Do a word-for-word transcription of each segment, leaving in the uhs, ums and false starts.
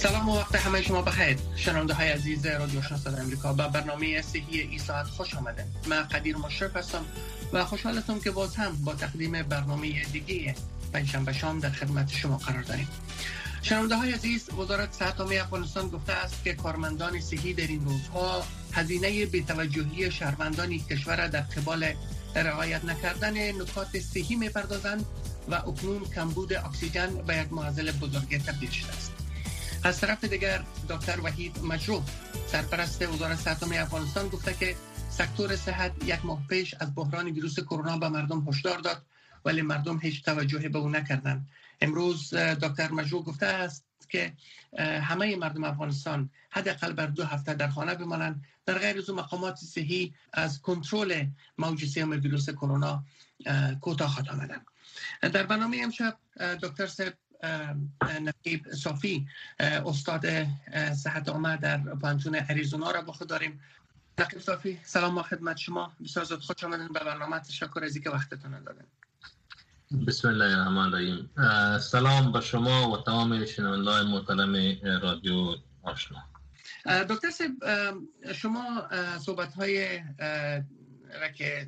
سلام و وقت همه شما بخیر. شنونده های عزیز رادیو آشنا صدای امریکا، به برنامه صحی این ساعت خوش آمدید. من قدیر مشرف هستم و خوشحالم که باز هم با تقدیم برنامه دیگه پنجشنبه شام در خدمت شما قرار داریم. شنونده های عزیز، وزارت صحت عامه افغانستان گفته است که کارمندان صحی در این روزها هزینه بی‌توجهی شهروندان کشور در قبال رعایت نکردن نکات صحی می‌پردازند و اکنون کمبود اکسیژن به یک معضل بزرگ تبدیل شده است. از طرف دیگر دکتر وحید مجروح، سرپرست وزارت صحت عامه افغانستان، گفته که سکتور صحت یک ماه پیش از بحران ویروس کرونا به مردم هشدار داد ولی مردم هیچ توجهی به او نکردند. امروز دکتر مجروح گفته است که همه مردم افغانستان حداقل بر دو هفته در خانه بمانند. در غیر از مقامات صحی از کنترل موج سوم ویروس کرونا کوتاه خط آمدند. در برنامه امشب دکتر صاحب نقیب صافی، استاد صحت عامه در پانتون اریزونا را با خود داریم. نقیب صافی، سلام و خدمت شما. بسیار زود خوش آمدید به برنامه. تشکر از اینکه وقتتون دادید. بسم الله الرحمن الرحیم. سلام به شما و تمام شنوندگان محترم رادیو آشنا. دکتر صاحب، شما صحبت‌های را که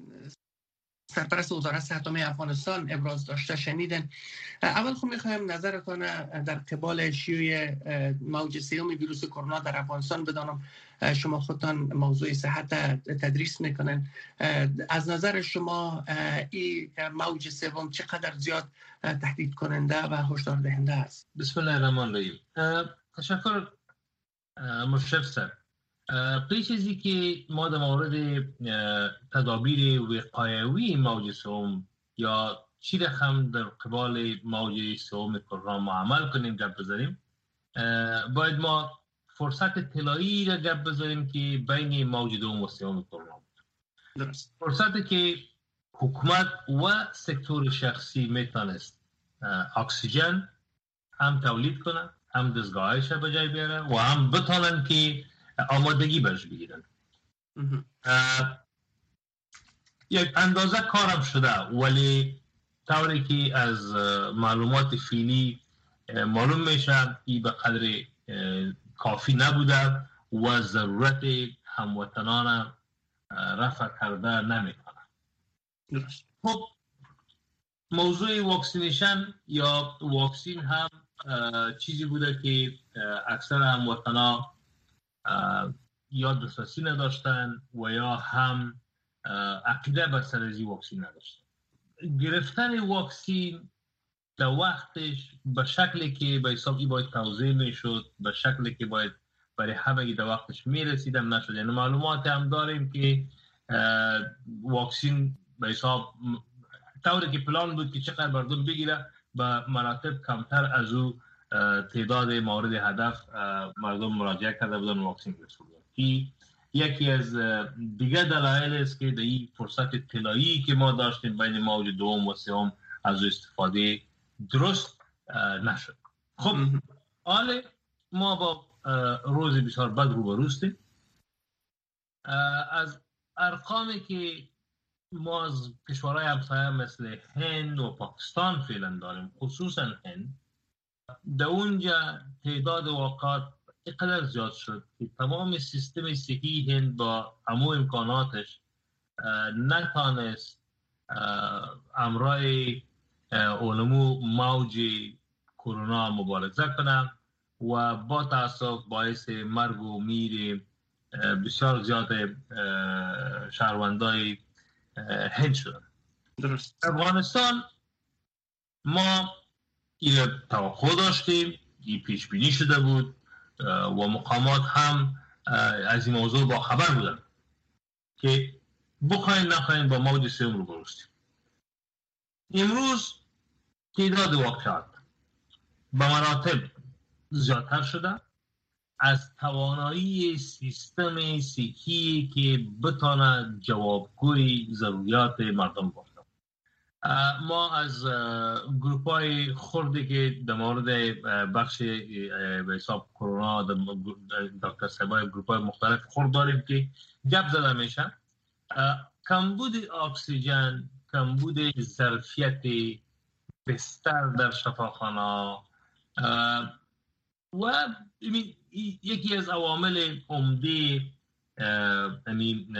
سرپرست وزارت صحت عامه افغانستان ابراز داشته شنیدن. اول خب می‌خوایم نظرتون در قبال شیوع موج سوم ویروس کرونا در افغانستان بدانم. شما خودتان موضوع صحت تدریس میکنن. از نظر شما این موج سوم چقدر زیاد تهدید کننده و هشدار دهنده است؟ بسم الله الرحمن الرحیم. تشکر مشرف صاحب. پیش از اینکه ما در مورد تدابیر وقایوی موج سوم یا چی رقم در قبال موج سوم کرونا ما عمل کنیم گپ بزنیم، باید ما فرصت طلایی را گپ بزنیم که بین موج دوم و سوم کرونا بود. درست. فرصتی که حکومت و سکتور شخصی میتونست اکسیژن هم تولید کنه، هم دستگاهش به جای بیاره و هم بتونن که آمادگی برش بگیرن. یک اندازه کارم شده، ولی طوری که از معلومات فعلی معلوم میشه ای به قدر کافی نبوده و ضرورت هموطنان رفع کرده نمیکنه. درست. خب موضوع واکسینیشن یا واکسین هم چیزی بوده که اکثر هموطنان یا دسترسی نداشتن و یا هم عقیده بر سر از واکسین نداشتن. گرفتن واکسین در وقتش به شکلی که به حساب ای باید توضیح میشد، به شکلی که باید برای همه در وقتش میرسیدم نشد. یعنی معلومات هم داریم که واکسین به حساب طوری که پلان بود که چقدر مردم بگیره به مراتب کمتر از او تعداد مورد هدف مردم مراجعه کرده بودن واکسین رسوندن. این یکی از دیگه دلایل است که در این فرصت طلایی که ما داشتیم بین موج دوم و سوم از استفاده درست نشد. خب حالا ما با روز بسیار بد روبروستیم. از ارقامی که ما از کشورهای همسایه مثل هند و پاکستان فعلا داریم، خصوصا هند، در اونجا تعداد واقعات اینقدر زیاد شد که تمام سیستم صحی هند با همو امکاناتش نتانست امرای علمو موج کرونا مبارزه کنه و با تاسف باعث مرگ و میر بسیار زیاد شهروندای هند شدن. درست. افغانستان ما این توقع داشتیم، این پیش بینی شده بود و مقامات هم از این موضوع با خبر بودن که بخواین نخواین با موج سوم رو برستیم. امروز تعداد واقعات به مراتب زیادتر شده. از توانایی سیستم صحی که بتونه جوابگوی ضروریات مردم باشه. ما از گروپ های خوردی که در مورد بخش به حساب کرونا دکتر صاحبای گروپ های مختلف خورد داریم که گپ زده میشن. کمبود اکسیژن، کمبود ظرفیت بستر در شفاخانه، و یکی از عوامل عمده همین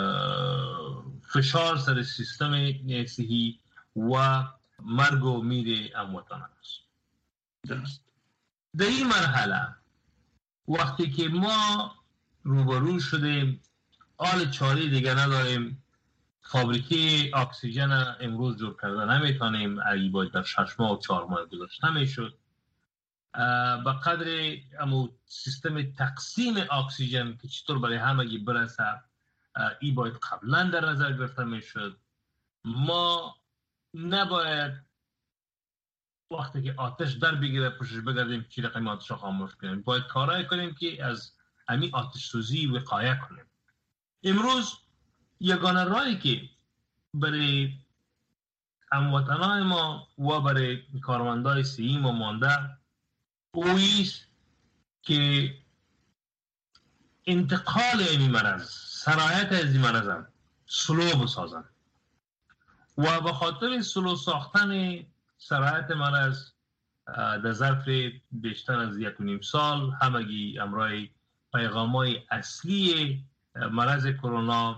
فشار سر سیستم صحی و مرگ و میر امواتان است. درست. در این مرحله وقتی که ما روبرو شدیم آل چاره دیگه نداریم، فابریکه اکسیژن امروز جور کرده نمیتونیم، اگه باید در شش ماه و چهار ماه گذشته نمیشد. به قدر امو سیستم تقسیم اکسیژن که چطور برای همگی برسه ای باید قبلا در نظر گرفته میشد. ما نباید وقتی که آتش در بگیره پشتش بگردیم چی رقم آتش رو خاموش کنیم، باید کارایی کنیم که از همین آتش سوزی وقایه کنیم. امروز یگانه راهی که برای هموطنان ما و برای کارمندای صحی ما مانده اویست که انتقال این مرض، سرایت از این مرض سلو بسازن و به خاطر سلو ساختن سرایت مرض در ظرف بیشتر از یک و نیم سال همگی امرای پیغامای اصلی مرض کرونا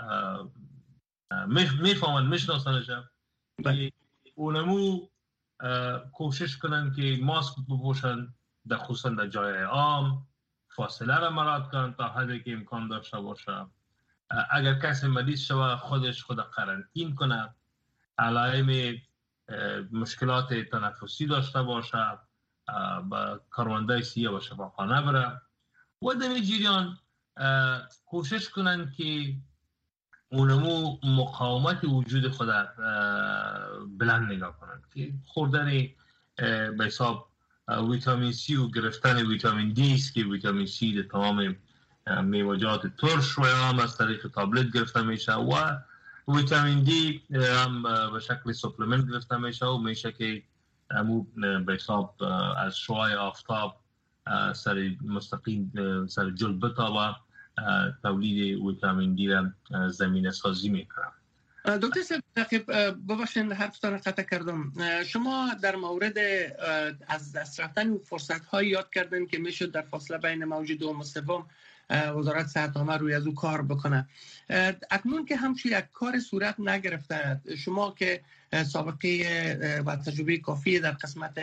میفهمن میشناسنش اونمو کوشش کنن که ماسک بپوشن، در خصوصا در جای عام فاصله را مراعات کنن تا حدی که امکان داشته باشه. اگر کسی مریض شود خودش خود قرنطین کنه، علائم مشکلات تنفسی داشته باشه، با کارمندای صحی و شفاخانه بره و در این جریان کوشش کنن که اونمو مقاومت وجود خود بلند نگاه کنن که خوردن به حساب ویتامین سی و گرفتن ویتامین دی است که ویتامین سی در تمام میوه‌جات ترش و هم از طریق تابلت گرفته میشه و ویتامین دی هم به شکل سپلمنت گرفته میشه و میشه که همو به حساب از شعاع آفتاب سر مستقیم سر جلد بتابه تولید ویتامین دی را زمینه سازی میکنم. دکتر صاحب ببخشید حرفتان قطع کردم. شما در مورد از دست رفتن فرصت های یاد کردن که میشد در فاصله بین موج دوم و سوم وزارت صحت عامه روی از او کار بکنه. اکنون که همچین یک کار صورت نگرفته، شما که سابقه و تجربه کافی در قسمت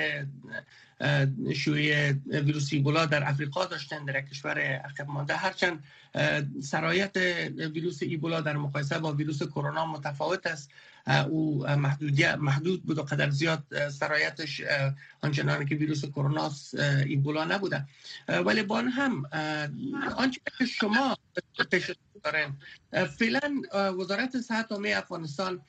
شیوع ویروس ایبولا در افریقا داشتن، در کشور عقب مانده، هرچند سرایت ویروس ایبولا در مقایسه با ویروس کرونا متفاوت است، او محدود بود و قدر زیاد سرایتش آنچنانی که ویروس کرونا ایبولا نبوده، ولی با آن هم آنچه که شما پیش دارین فعلا وزارت صحت عامه افغانستان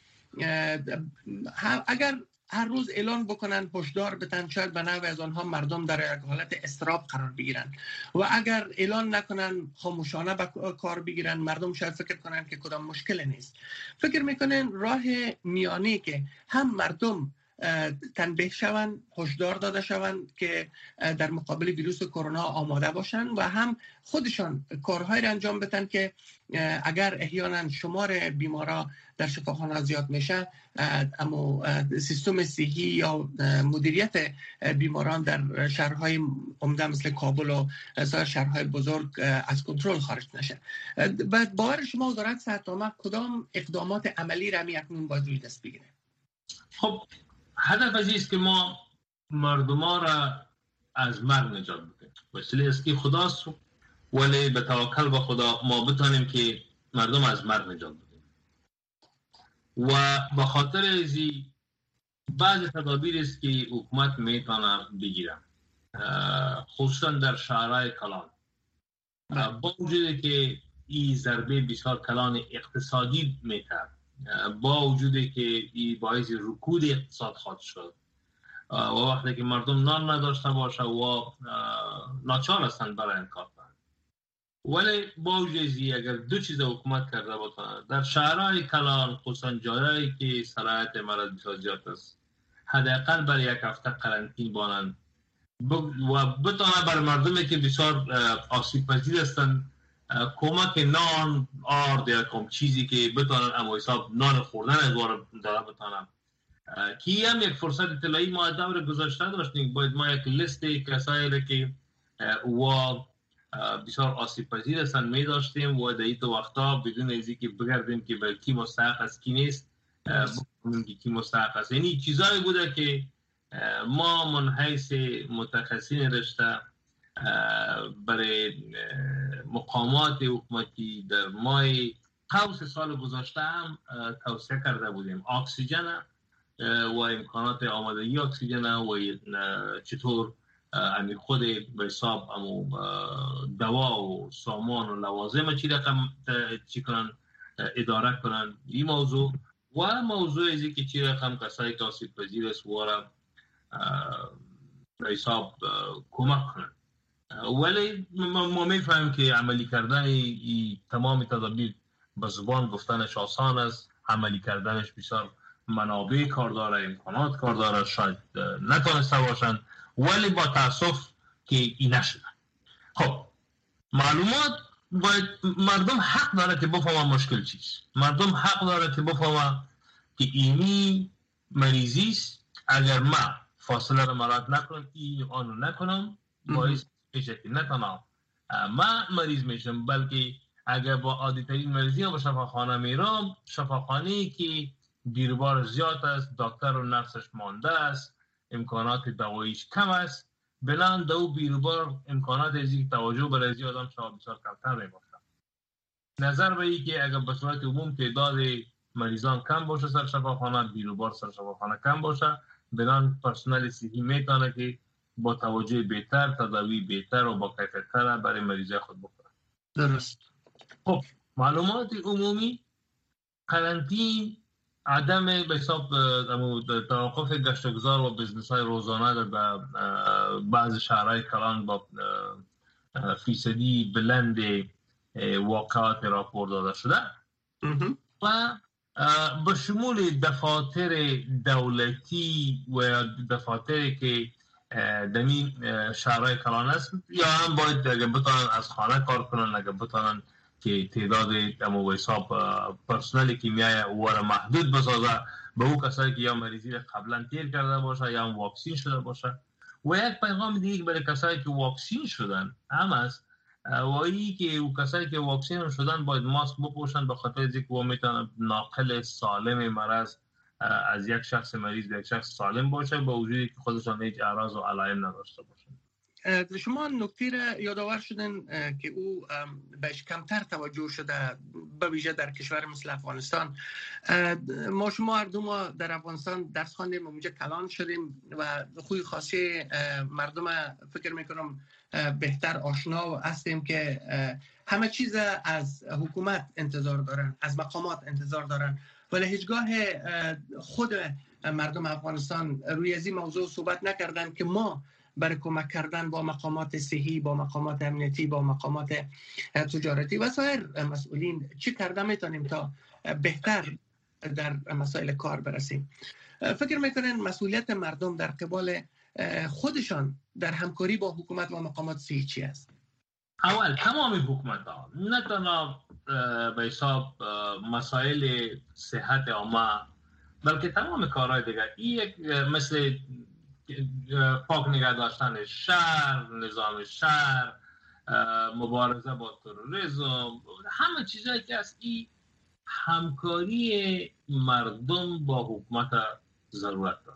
اگر هر روز اعلان بکنن، هشدار بدن، شاید به نحو از آنها مردم در یک حالت اضطراب قرار بگیرن و اگر اعلان نکنن خاموشانه به کار بگیرن، مردم شاید فکر کنن که کدام مشکل نیست. فکر میکنن راه میانی که هم مردم تنبیه شوند، هشدار داده شوند که در مقابل ویروس کرونا آماده باشند و هم خودشان کارهایی را انجام بدن که اگر احیانا شمار بیمارا در شفاخانه زیاد میشه، اما سیستم صحی یا مدیریت بیماران در شهرهای عمده مثل کابل و سایر شهرهای بزرگ از کنترل خارج نشه. بعد باور شما وزارت صحت عامه کدام اقدامات عملی را اکنون باید روی دست بگیره؟ خب هدف از است که ما مردما را از مرگ نجات بدیم. وسیله است که خداست، ولی به توکل به خدا ما بتانیم که مردم از مرگ نجات بدیم. و به خاطر ازی بعض تدابیر است که حکومت میتونه بگیره، خصوصا در شهرهای کلان. با وجودی که این ضربه بسیار کلان اقتصادی میتونه، با وجودی که این باعث رکود اقتصاد خواهد شد و وقتی که مردم نان نداشته باشه و ناچار هستند برای این کار کنند، ولی با وجودی اگر دو چیز حکومت کرده باشه در شهرهای کلان، خصوصا جایی که سرایت مرض بسیار زیاد است، حداقل برای یک هفته قرنطین بانند و بتونه بر مردمی که بسیار آسیب پذیر هستند کمک نان، آرد یا کم چیزی که بتونن اما حساب نان خوردن از وارد داره بتونن، که هم یک فرصت اطلاعی ما دور گذاشته داشتیم. باید ما یک لیست کسایی را که و بسیار آسیب پذیر هستن می داشتیم و در این وقتا بدون از اینکه بگردیم که به کی مستحق است کی نیست بگردیم که کی مستحق است. یعنی چیزایی بوده که ما من حیث متخصصین رشته برای مقامات حکومتی در ماه قوس سال گذشته هم توصیه کرده بودیم اکسیژن و امکانات آمادگی اکسیژن و چطور امی خود به حساب امو دوا و سامان و لوازم چی رقم چی کنن اداره کنن این موضوع و موضوع ازی که چی رقم کسایی که آسیب پذیر است و به حساب کمک کنن. ولی ما میفهمیم که عملی کردن ای تمام تدابیر به زبان گفتنش آسان است، عملی کردنش بسیار منابع کار داره، امکانات کار داره، شاید نتونسته باشن ولی با تاسف که این نشده. خب معلومات باید مردم حق داره که بفهمه مشکل چیست، مردم حق داره که بفهمه که اینی مریضی است، اگر ما فاصله رو مراعات نکنم این آنو نکنم باعث میشه که نه تنها ما مریض میشم بلکه اگر با عادی ترین مریضی به شفاخانه میرم، شفاخانه‌ای که بیروبار زیاد است، دکتر و نرسش مانده است، امکانات دواییش کم است، بلند دو بیروبار امکانات ازی توجه برای زی آدم شما بسیار کمتر میباشد. نظر به این که اگر به صورت عموم تعداد مریضان کم باشه سر شفاخانه، بیروبار سر شفاخانه کم باشه، بلند پرسنل صحی میتونه که با توجه بهتر، تداوی بهتر و با کیفیت‌تر برای مریضای خود بکنه. درست. خب معلومات عمومی، قرنطین، عدم به حساب توقف گشتگذار و بزنس‌های روزانه در بعض شهرهای کلان با فیصدی بلند واقعات راپور داده شده و به شمول دفاتر دولتی و دفاتری که در این شهرهای کلان است یا هم باید اگر بتانن از خانه کار کنن، اگر بتانن که تعداد امو حساب پرسنلی که میای او را محدود بسازه به او کسایی که یا مریضی را قبلا تیر کرده باشه یا هم واکسین شده باشه. و یک پیغام دیگه برای کسایی که واکسین شدن هم است و ای که او کسایی که واکسین شدن باید ماسک بپوشن به خاطر اینکه او میتونه ناقل سالم مرض از یک شخص مریض به یک شخص سالم باشه با وجودی که خودشان هیچ اعراض و علائم نداشته باشن. شما نکته را یادآور شدن که او بهش کمتر توجه شده به ویژه در کشور مثل افغانستان. ما شما هر دو ما در افغانستان درس خواندیم و اونجا کلان شدیم و خوی خاصی مردم فکر میکنم بهتر آشنا هستیم که همه چیز از حکومت انتظار دارن، از مقامات انتظار دارن، ولی هیچگاه خود مردم افغانستان روی از این موضوع صحبت نکردن که ما برای کمک کردن با مقامات صحی، با مقامات امنیتی، با مقامات تجارتی و سایر مسئولین چی کرده میتونیم تا بهتر در مسائل کار برسیم. فکر میکنین مسئولیت مردم در قبال خودشان در همکاری با حکومت و مقامات صحی چی است؟ اول تمام حکومت ها نه تنها به حساب مسائل صحت عامه بلکه تمام کارهای دیگر یک مثل پاک نگه داشتن شهر، نظام شهر، مبارزه با تروریسم، همه چیزایی که از این همکاری مردم با حکومت ضرورت داره.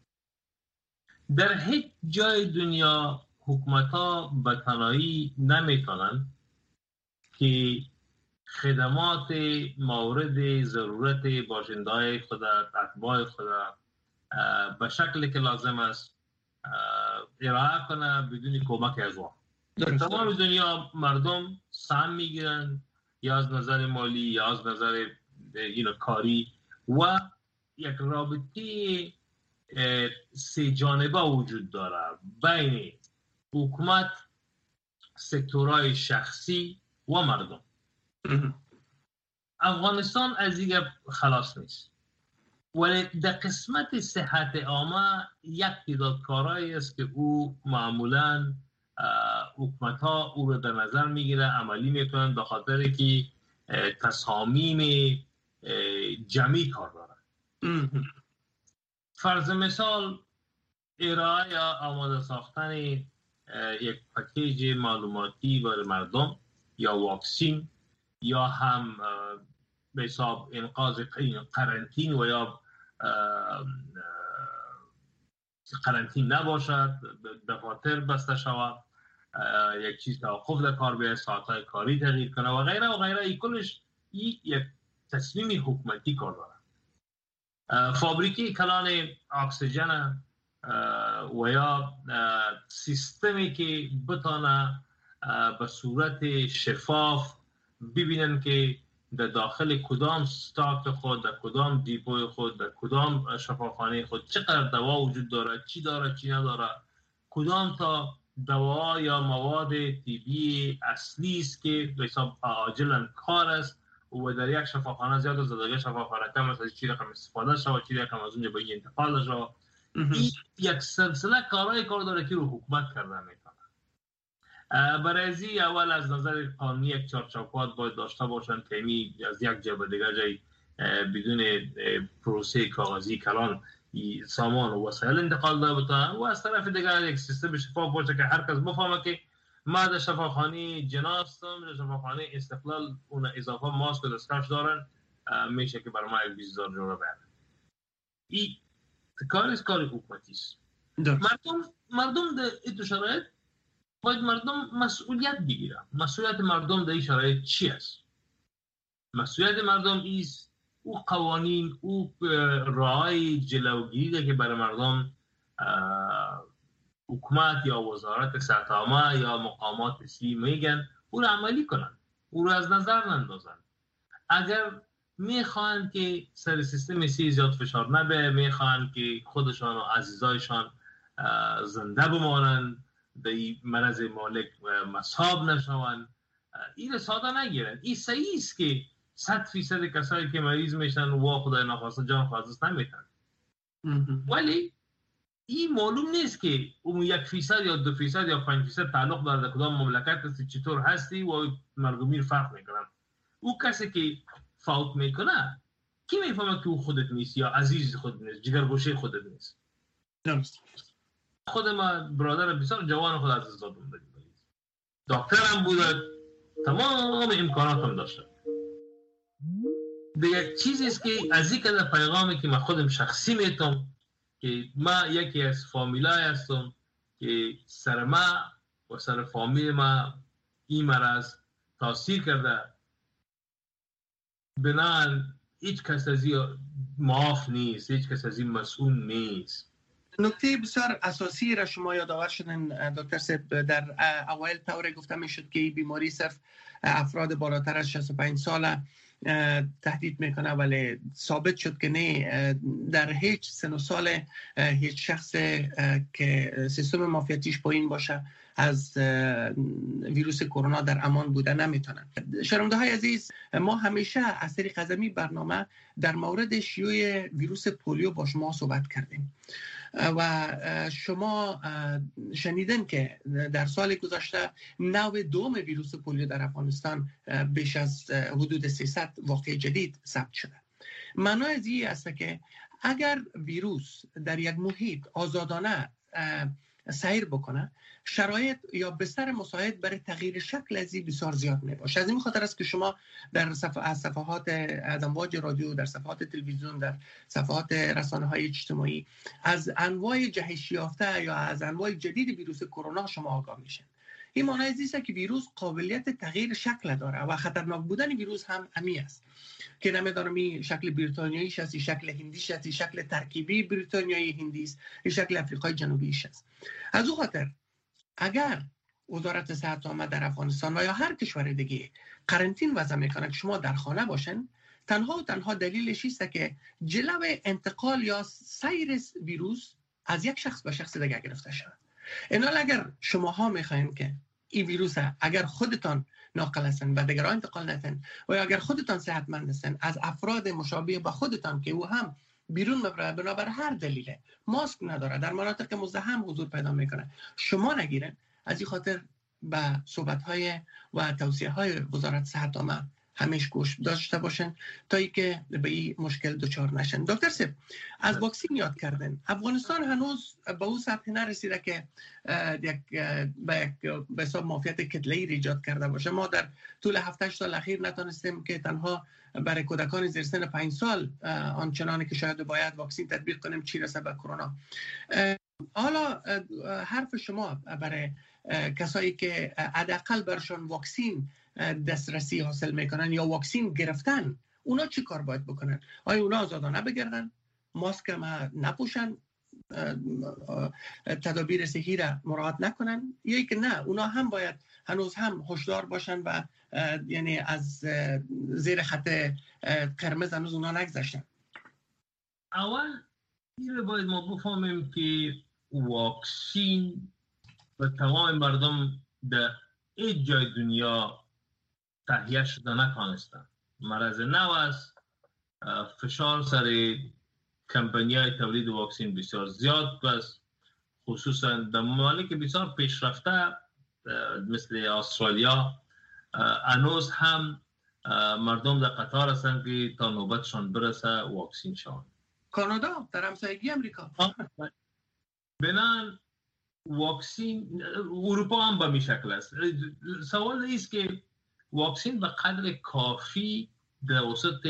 در هیچ جای دنیا حکومت ها به تنهایی نمیتونن که خدمات مورد ضرورت باشنده‌های خود، اتباع خود به شکلی که لازم است ارائه کنه بدون کمک از وام. در تمام دنیا مردم سهم میگیرن یا از نظر مالی یا از نظر کاری و یک رابطه سه جانبه وجود داره بین حکومت، سکتورهای شخصی و مردم. افغانستان از این خلاص نیست، ولی در قسمت صحت عامه یک تعداد کارهایی است که او معمولاً حکومت ها او رو در نظر میگیره، عملی میکنن به خاطر که تصامیم جمعی کار دارن. فرض مثال ارائه یا آماده ساختن یک پکیج معلوماتی برای مردم یا واکسین یا هم به حساب انقاذ قرنطین و یا قرنطین نباشد، دفاتر بسته شود، یک چیز توقف در کار بیاید، ساعتهای کاری تغییر کنه و غیره و غیره. این کلش یک تصمیم حکومتی کار داره. فابریکی کلان اکسیژن و یا سیستمی که بتانه به صورت شفاف ببینن که در داخل کدام ستاک خود، در کدام دیپوی خود، در کدام شفاخانه خود چقدر دوا وجود داره، چی داره چی نداره، کدام تا دوا یا مواد طبی اصلی است که به حساب عاجلا کار است و در یک شفاخانه زیاد است، در یک شفاخانه کم است، از چی رقم استفاده شود، چی رقم از اونجا به این انتقال شود. این یک سلسله کارهای کار داره که رو حکومت کردن میکنه. برای ازی اول از نظر قانونی یک چارچوبات باید داشته باشن که می از یک جای به دیگر جای بدون پروسه کاغذی کلان سامان و وسایل انتقال داده بتن و از طرف دیگر یک سیستم شفاف باشه که هر کس بفهمه که ما در شفاخانه جنا هستم، در شفاخانه استقلال اون اضافه ماسک و دستکش دارن، میشه که برای ما یک بیست هزار جوره بیارن. این کار است، کار حکومتی است. مردم مردم در این شرایط باید مردم مسئولیت بگیرن. مسئولیت مردم در این شرایط چی است؟ مسئولیت مردم ایست او قوانین، او راهی جلوگیری که برای مردم حکومت یا وزارت صحت عامه یا مقامات سی میگن او را عملی کنن، او را از نظر نندازن. اگر میخوان که سر سیستم سی زیاد فشار نبه، میخوان که خودشان و عزیزایشان زنده بمانن، در این مرض مالک مصاب نشون، این ساده نگیرن. این صحیح است که صد فیصد کسایی که مریض میشن و خدای نخواسته جان خواسته نمیتن، ولی این معلوم نیست که اون یک فیصد یا دو فیصد یا پنج فیصد تعلق داره کدام مملکت هستی، چطور هستی و مرگومیر فرق میکنن. او کسی که فوت میکنه کی میفهمه که او خودت نیست یا عزیز خودت نیست، جگرگوشه خودت نیست. درست. خود ما برادر بسیار جوان خود از دست دادم، دکتر هم بوده، تمام امکانات هم داشته. دیگه چیزی است که از این کده پیغامی که من خودم شخصی میتونم که ما یکی از فامیلای هستم که سر ما و سر فامیل ما این مرض تاثیر کرده، بنان هیچ کس از این معاف نیست، هیچ کس از این مسئول نیست. نکته بسیار اساسی را شما یادآور شدن دکتر صاحب. در اوایل طور گفته میشد که این بیماری صرف افراد بالاتر از شصت و پنج ساله تهدید میکنه، ولی ثابت شد که نه، در هیچ سن و سال هیچ شخص که سیستم معافیتیش پایین باشه از ویروس کرونا در امان بوده نمیتونن. شنونده های عزیز، ما همیشه از طریق قزمی برنامه در مورد شیوع ویروس پولیو با شما صحبت کردیم و شما شنیدن که در سال گذشته نوع دوم ویروس پولیو در افغانستان بیش از حدود سیصد واقعه جدید ثبت شده. معنای از این است که اگر ویروس در یک محیط آزادانه سیر بکنه، شرایط یا بستر مساعد برای تغییر شکل ازی بسیار زیاد می باشه. از این خاطر است که شما در صفحه از صفحات از امواج رادیو، در صفحات تلویزیون، در صفحات رسانه های اجتماعی از انواع جهش یافته یا از انواع جدید ویروس کرونا شما آگاه میشین. این معنی است که ویروس قابلیت تغییر شکل داره و خطرناک بودن ویروس هم امی است که نمیدانم این شکل بریتانیایی است، شکل هندی است، شکل ترکیبی بریتانیایی هندی است، شکل آفریقای جنوبی است. از او خاطر اگر وزارت صحت عامه در افغانستان و یا هر کشور دیگه قرنطین وضع میکنه که شما در خانه باشن، تنها و تنها دلیلش است که جلو انتقال یا سیر ویروس از یک شخص به شخص دیگه گرفته شود. اینال اگر شماها میخواین که این ویروس اگر خودتان ناقل هستن و دیگران انتقال ندن و اگر خودتان صحتمند هستن از افراد مشابه با خودتان که او هم بیرون مبره بنابر هر دلیله ماسک نداره، در مناطق مزدحم حضور پیدا میکنه، شما نگیرن. از این خاطر به صحبت‌های و توصیه‌های وزارت صحت عامه همیشه گوش داشته باشن تا اینکه به این مشکل دچار نشن. دکتر صاحب از واکسین یاد کردن. افغانستان هنوز به اون سطح نرسیده که یک به به حساب مافیت کتله‌ای ایجاد کرده باشه. ما در طول هفت هشت سال اخیر نتونستیم که تنها برای کودکان زیر سن پنج سال آنچنانی که شاید باید واکسین تطبیق کنیم چی رسه به کرونا. حالا حرف شما برای کسایی که حداقل برشان واکسین دسترسی حاصل میکنن یا واکسین گرفتن، اونا چی کار باید بکنن؟ آیا اونا آزادانه بگردن، ماسک هم نپوشن، تدابیر صحی را مراعات نکنن، یا که نه اونا هم باید هنوز هم هوشیار باشن و یعنی از زیر خط قرمز هنوز اونا نگذشتن؟ اول این باید ما بفهمیم که واکسین و تمام مردم در هیچ جای دنیا تهیه شده نتانستند. مرض نو است، فشار سر کمپانی‌های تولید واکسین بسیار زیاد است، خصوصا در ممالک بسیار پیشرفته مثل استرالیا هنوز هم مردم در قطار هستند که تا نوبتشان برسه واکسین شوند. کانادا در همسایگی امریکا بنان واکسین، اروپا هم به می شکل است. سوال است که واکسین به قدر کافی در وسط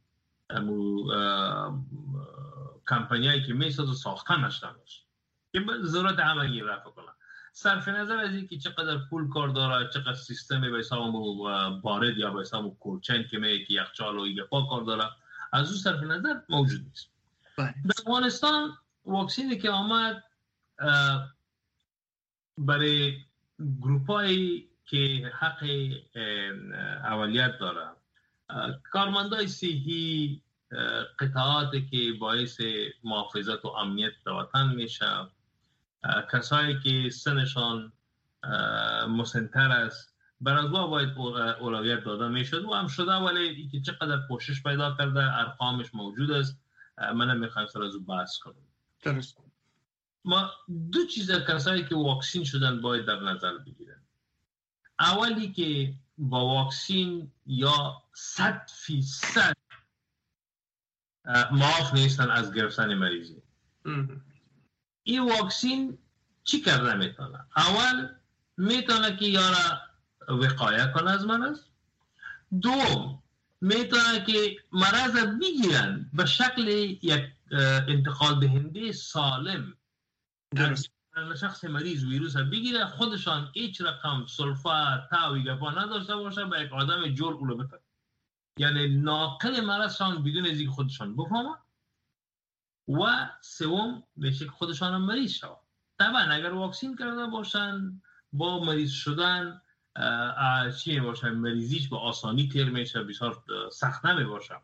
کمپانیایی که میسازه ساخته نشده باشه که ضرورت همه رفع کنه. صرف نظر از اینکه چقدر پول کار داره، چقدر سیستم به حساب بارد یا به حساب کولچین که میگه که یخچال و ایگپا کار داره، از اون صرف نظر موجود نیست. در افغانستان واکسینی که آمد برای گروپایی که حق اولیت داره، کارمندای صحی، قطعاتی که باعث محافظت و امنیت وطن میشه، کسایی که سنشان مسن‌تر است، برای از باید اولویت داده میشد و هم شده، ولی اینکه چقدر پوشش پیدا کرده ارقامش موجود است. من نمیخوام سر از بحث کنم. درست. ما دو چیز کسایی که واکسین شدن باید در نظر بگیرن. اولی که با واکسین یا صد فیصد معاف نیستن از گرفتن مریضی. این واکسین چی کرده میتونه؟ اول میتونه که یارا وقایه کنه از مرض. دوم میتونه که مرض بگیرن به شکل یک انتقال دهنده سالم. درست. شخص مریض ویروس بگیره، خودشان هیچ رقم سلفات تاوی گپا نداشته باشه، به یک آدم جور اولو بتر، یعنی ناقل مرضشان بدون از اینکه خودشان بفهمن. و سوم میشه که خودشان مریض شود. طبعا اگر واکسین کرده باشن با مریض شدن چی باشه، مریضیش به آسانی تیر میشه، بسیار سخت نمی باشه.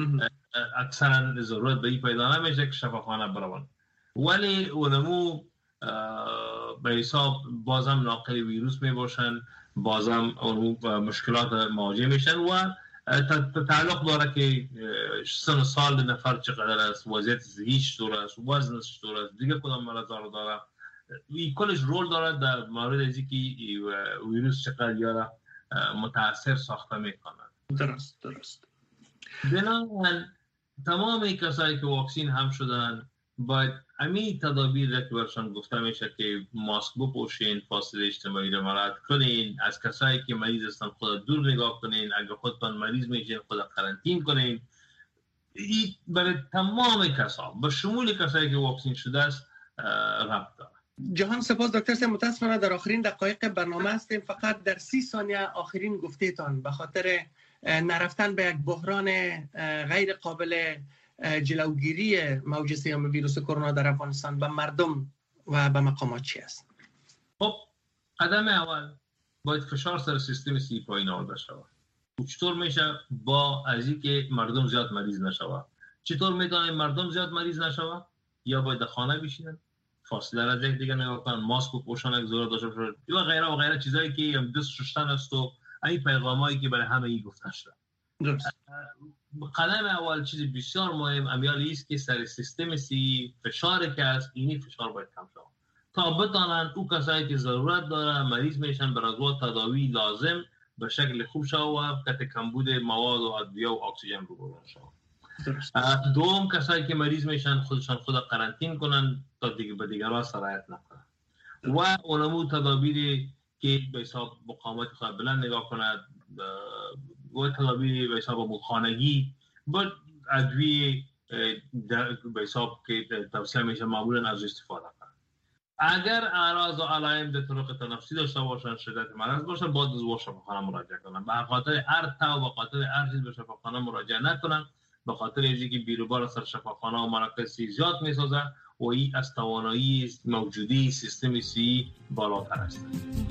اکثرا ضرورت به این پیدا نمیشه که شفاخانه بروند، ولی اونمو به حساب بازم ناقل ویروس می باشن، بازم اونمو مشکلات مواجه میشن و تعلق داره که سن سال نفر چقدر است، وضعیت ذهنیش چطور است، وزنش چطور است، دیگه کدام مرضا رو داره. این کلش رول داره در مورد از اینکه ویروس چقدر یارا متاثر ساخته میکنه. درست درست. بنابراین تمام کسایی که واکسین هم شدن باید همین تدابیر را که برشان گفته میشه که ماسک بپوشین، فاصله اجتماعی را مراعات کنین، از کسایی که مریض هستن خود دور نگاه کنین، اگر خودتان مریض میشین خود قرنطین کنین. این برای تمام کسا به شمول کسایی که واکسین شده است ربط داره. جهان سپاس دکتر صاحب. متاسفانه در آخرین دقایق برنامه هستیم، فقط در سی ثانیه آخرین گفته‌تان به خاطر نرفتن به یک بحران غیر قابل جلوگیری موج سیام ویروس کرونا در افغانستان به مردم و به مقامات چی است؟ خب قدم اول باید فشار سر سیستم سی پایین آورده شود. چطور میشه؟ با از اینکه مردم زیاد مریض نشود. چطور میتونه مردم زیاد مریض نشود؟ یا باید در خانه بشینن، فاصله را یک دیگه نگاه کنن، ماسک و پوشان یک ضرورت داشته باشه و غیره و غیره چیزایی که دست شستن است و این پیغامایی که برای همه ای گفته شده. درست. قدم اول چیز بسیار مهم امیالی است که سر سیستم سی فشاری که است، اینی فشار باید کم شود تا بتانند او کسایی که ضرورت داره مریض میشن برای تداوی لازم به شکل خوب شد و قطع کمبود مواد و ادویه و اکسیژن رو برون شد. دوم کسایی که مریض میشن خودشان خود قرنطین کنن تا دیگه به دیگران سرایت نکنن و اونمو تدابیری که به حساب مقاومت خود بلند نگاه کند و تدابیر به حساب خانگی با ادویه به حساب که توصیه میشه معمولا از استفاده کنند. اگر اعراض و علائم در طرق تنفسی داشته باشن، شدت مرض باشه، باید از شفاخانه مراجعه کنن. به خاطر هر تا و به خاطر هر چیز به شفاخانه مراجعه نکنن، به خاطر اینکه که بیروبار سر شفاخانه و مراکز زیاد میسازه و این از توانایی موجودی سیستم سی بالاتر است.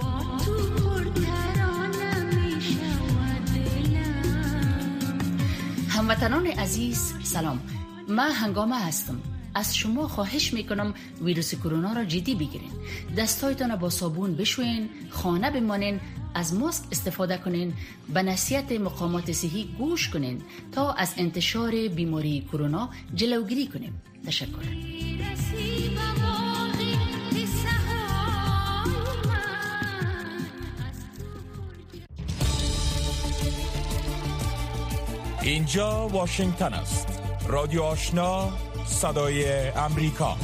هموطنان عزیز سلام، من هنگامه هستم. از شما خواهش میکنم ویروس کرونا را جدی بگیرین. دستایتان با صابون بشوین، خانه بمانین، از ماسک استفاده کنین، به نصیحت مقامات صحی گوش کنین تا از انتشار بیماری کرونا جلوگیری کنیم. تشکر. اینجا واشنگتن است. رادیو آشنا، صدای امریکا.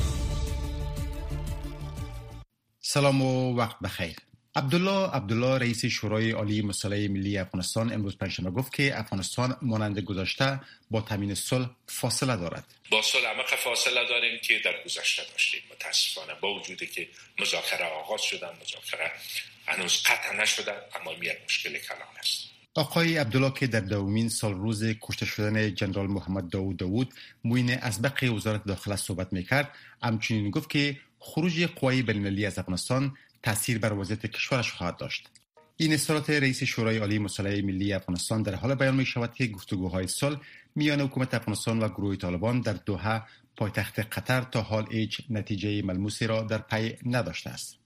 سلام و وقت بخیر. عبدالله عبدالله رئیس شورای عالی مصالحه ملی افغانستان امروز پنجشنبه گفت که افغانستان مانند گذشته با تامین صلح فاصله دارد. با صلح عمیق فاصله داریم که در گذشته داشتیم. متاسفانه با وجودی که مذاکره آغاز شدن، مذاکره هنوز قطع نشده، اما یک مشکل کلان است. آقای عبدالله که در دومین سال روز کشته شدن جنرال محمد داوود داوود معین اسبق وزارت داخله صحبت میکرد، همچنین گفت که خروج قوای بین‌المللی از افغانستان تاثیر بر وضعیت کشورش خواهد داشت. این اظهارات رئیس شورای عالی مصالحه ملی افغانستان در حال بیان می شود که گفتگوهای صلح میان حکومت افغانستان و گروه طالبان در دوحه پایتخت قطر تا حال هیچ نتیجه ملموسی را در پی نداشته است.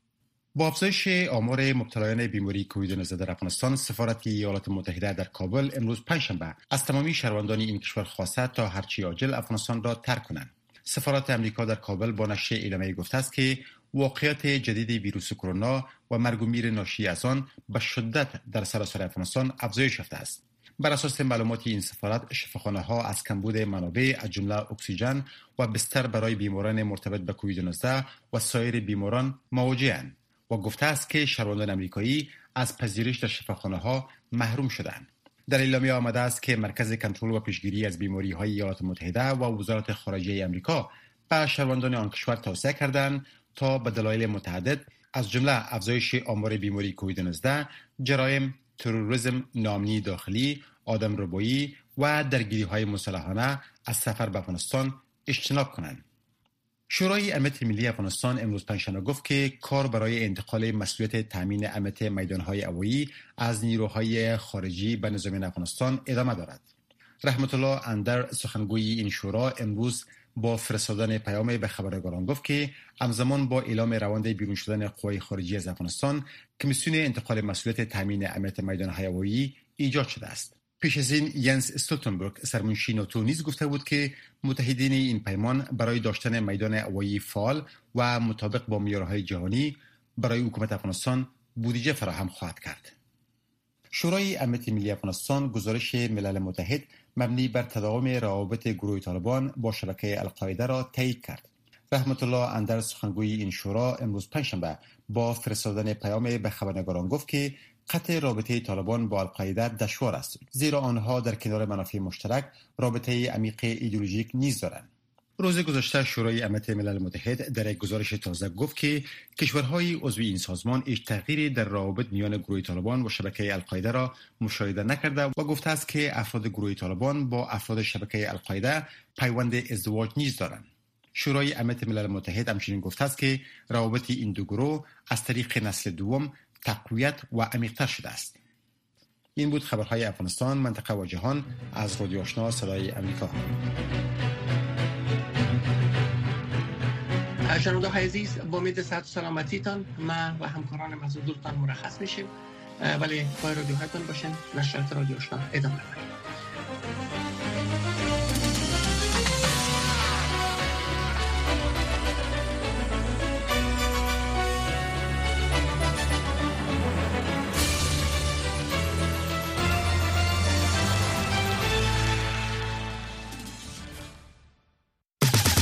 با افزایش آمار مبتلایان بیماری کووید نوزده در افغانستان، سفارت ایالات متحده در کابل امروز پنجشنبه از تمامی شهروندان این کشور خواسته تا هرچی عاجل افغانستان را ترک کنند. سفارت امریکا در کابل با نشر اعلامیه گفته است که واقعیت جدید ویروس کرونا و مرگ و میر ناشی از آن به شدت در سراسر افغانستان افزایش یافته است. بر اساس معلومات این سفارت، شفاخانه‌ها از کمبود منابع از جمله اکسیژن و بستر برای بیماران مرتبط به کووید نوزده و سایر بیماران مواجه‌اند و گفته است که شهروندان امریکایی از پذیرش در شفاخانه‌ها محروم شدند. در اعلامیه آمده است که مرکز کنترل و پیشگیری از بیماری‌های ایالات متحده و وزارت خارجه امریکا به شهروندان آن کشور توصیه کردند تا به دلایل متعدد از جمله افزایش آمار بیماری کووید نوزده، جرایم، تروریسم، ناامنی داخلی، آدمربایی و درگیری‌های مسلحانه از سفر به افغانستان اجتناب کنند. شورای امنیت ملی افغانستان امروز پنجشنبه گفت که کار برای انتقال مسئولیت تامین امنیت میدان‌های هوایی از نیروهای خارجی به نظامیان افغانستان ادامه دارد. رحمت الله اندر، سخنگوی این شورا، امروز با فرستادن پیام به خبرنگاران گفت که همزمان با اعلام روند بیرون شدن قوای خارجی از افغانستان، کمیسیون انتقال مسئولیت تامین امنیت میدان‌های هوایی ایجاد شده است. پیش از این ینس استولتنبرگ، سرمنشی ناتو، نیز گفته بود که متحدین این پیمان برای داشتن میدان هوایی فعال و مطابق با معیارهای جهانی برای حکومت افغانستان بودجه فراهم خواهد کرد. شورای امنیت ملی افغانستان گزارش ملل متحد مبنی بر تداوم روابط گروه طالبان با شبکه القاعده را تایید کرد. رحمت الله اندر، سخنگوی این شورا، امروز پنجشنبه با فرستادن پیام به خبرنگاران گفت که قطع رابطه طالبان با القاعده دشوار است، زیرا آنها در کنار منافع مشترک رابطه عمیق ایدئولوژیک نیز دارند. روز گذشته شورای امنیت ملل متحد در یک گزارش تازه گفت که کشورهای عضو این سازمان هیچ تغییری در روابط میان گروه طالبان و شبکه القاعده را مشاهده نکرده و گفته است که افراد گروه طالبان با افراد شبکه القاعده پیوند ازدواج نیز دارند. شورای امنیت ملل متحد همچنین گفته است که روابط این دو گروه از طریق نسل دوم تقویت و عمیق‌تر شده است. این بود خبرهای افغانستان، منطقه و جهان از رادیو آشنا صدای امریکا. شنونده های عزیز، با امید صحت و سلامتیتان من و همکاران محضورتان مرخص میشیم، ولی پای رادیو هایتان باشین. نشریات رادیو آشنا ادامه دارد.